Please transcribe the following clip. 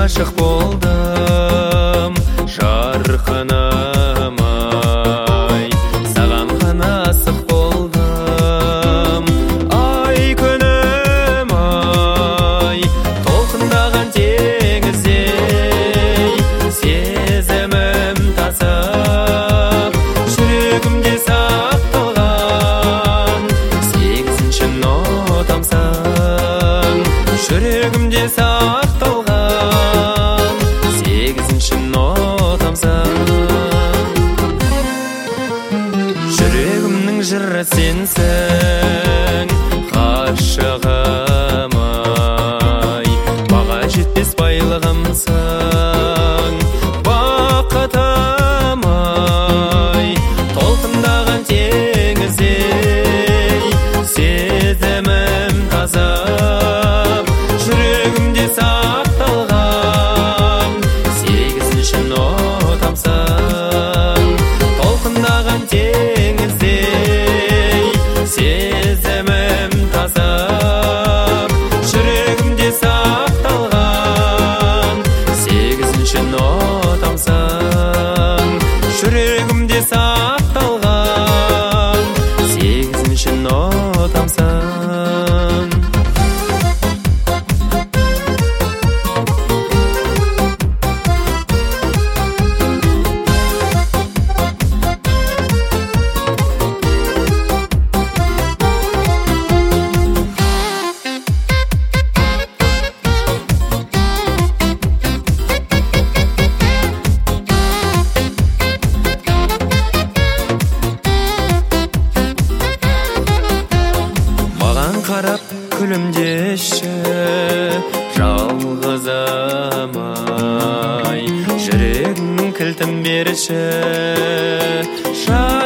ғашық болдым, жарқыным ай, саған ғана асық болдым. Ай күнім ай, толқындаған теңіздей, сезімім тасып, жүрегімде сақталған сегізінші нотамсың. Жүрегімде сақталған сегізінші нотамсың. Жүрегімнің жыры сенсің, ғашығым ай, баға жетпес байлығымсың, бақытым ай, толқындаған теңіздей, сезімім тазып, жүрегімде сақталған сегізінші нотамсың. Толқындаған теңіздей, сезімім тазып, жүрегімде сақталған сегізінші нотамсың. Жүрегімде сақталған сегізінші нотамсың. Маған қарап күлімдеші, жалғызым ай, жүрегіңнің кілтін берші.